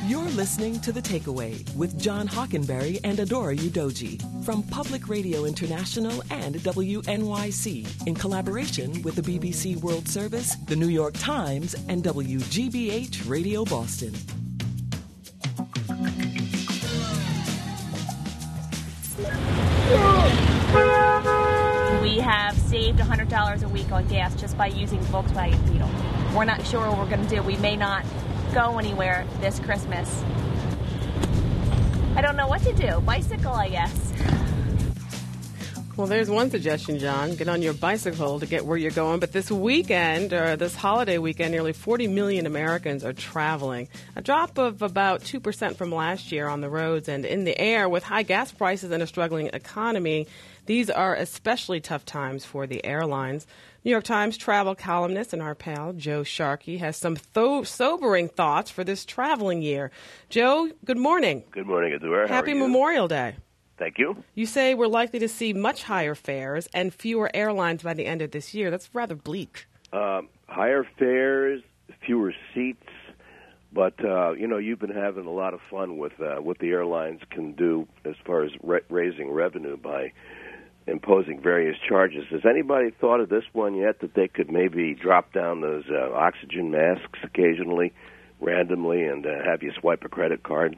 You're listening to The Takeaway with John Hockenberry and Adora Udoji from Public Radio International and WNYC in collaboration with the BBC World Service, the New York Times, and WGBH Radio Boston. We have saved $100 a week on gas just by using Volkswagen Beetle. We're not sure what we're going to do. We may not go anywhere this Christmas. I don't know what to do. Bicycle, I guess. Well, there's one suggestion, John. Get on your bicycle to get where you're going. But this weekend, or this holiday weekend, nearly 40 million Americans are traveling. A drop of about 2% from last year on the roads and in the air. With high gas prices and a struggling economy, these are especially tough times for the airlines. New York Times travel columnist and our pal Joe Sharkey has some sobering thoughts for this traveling year. Joe, good morning. Good morning, Adora. Happy Memorial Day. Thank you. You say we're likely to see much higher fares and fewer airlines by the end of this year. That's rather bleak. Higher fares, fewer seats, but you've been having a lot of fun with what the airlines can do as far as raising revenue by imposing various charges. Has anybody thought of this one yet, that they could maybe drop down those oxygen masks occasionally, randomly, and have you swipe a credit card?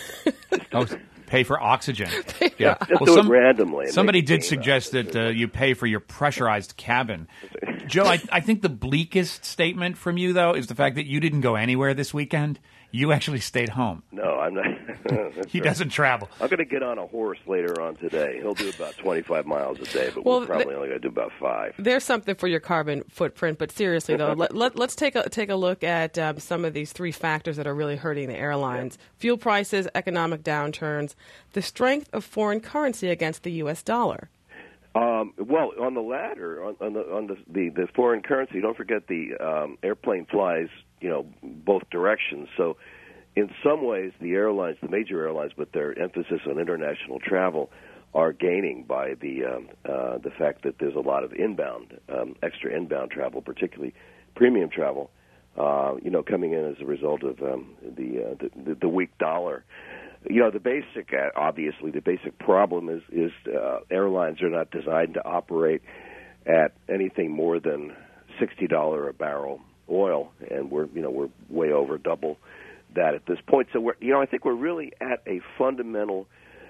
Pay for oxygen. Yeah, just do it randomly. Somebody did suggest that you pay for your pressurized cabin. Joe, I think the bleakest statement from you, though, is the fact that you didn't go anywhere this weekend. You actually stayed home. No, I'm not. He doesn't travel. I'm going to get on a horse later on today. He'll do about 25 miles a day, but we're probably only going to do about 5. There's something for your carbon footprint, but seriously, though, let's take a look at some of these 3 factors that are really hurting the airlines. Yeah. Fuel prices, economic downturns, the strength of foreign currency against the U.S. dollar. Well, on the latter, on the foreign currency, don't forget the airplane flies, both directions. So in some ways, the airlines, the major airlines, with their emphasis on international travel, are gaining by the fact that there's a lot of extra inbound travel, particularly premium travel, coming in as a result of the weak dollar. The basic problem is airlines are not designed to operate at anything more than $60 a barrel oil, and we're way over double that at this point. So I think we're really at a fundamental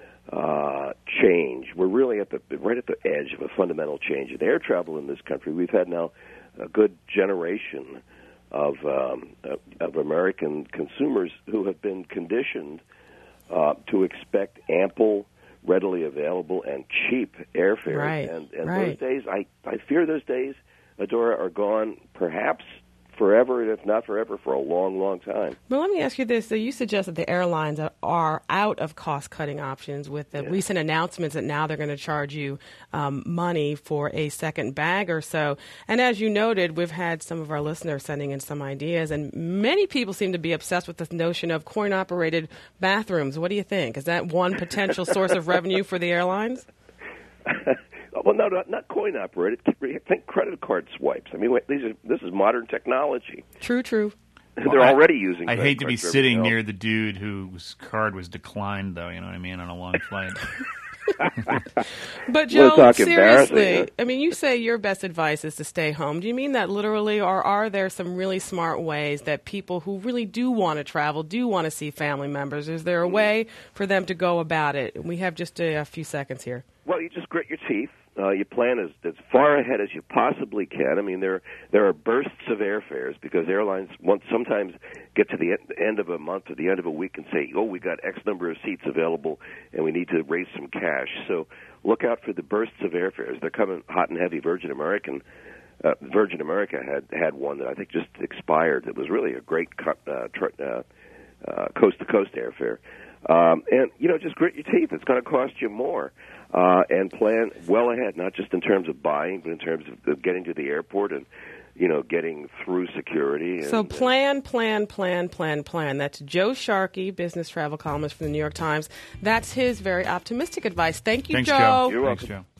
change. We're really right at the edge of a fundamental change in air travel in this country. We've had now a good generation of American consumers who have been conditioned to expect ample, readily available, and cheap airfares. Right. And those days, I fear those days, Adora, are gone perhaps forever, and if not forever, for a long, long time. But let me ask you this. So you suggest that the airlines are out of cost-cutting options with the recent announcements that now they're going to charge you money for a second bag or so. And as you noted, we've had some of our listeners sending in some ideas, and many people seem to be obsessed with this notion of coin-operated bathrooms. What do you think? Is that one potential source of revenue for the airlines? Well, no, not coin-operated. Think credit card swipes. I mean, this is modern technology. True. They're already using. I'd hate to be sitting near the dude whose card was declined, though. You know what I mean, on a long flight. But Joe, seriously, I mean, you say your best advice is to stay home. Do you mean that literally, or are there some really smart ways that people who really do want to travel, do want to see family members? Is there a way for them to go about it? We have just a few seconds here. Well, you just grit your teeth. You plan as far ahead as you possibly can. I mean, there are bursts of airfares because airlines sometimes get to the end of a month or the end of a week and say, we got X number of seats available and we need to raise some cash. So look out for the bursts of airfares. They're coming hot and heavy. Virgin America had one that I think just expired. It was really a great coast-to-coast airfare. And, just grit your teeth. It's going to cost you more. And plan well ahead, not just in terms of buying, but in terms of getting to the airport and, getting through security. So plan. That's Joe Sharkey, business travel columnist from the New York Times. That's his very optimistic advice. Thank you, Thanks, Joe. Joe. You're welcome. Thanks, Joe.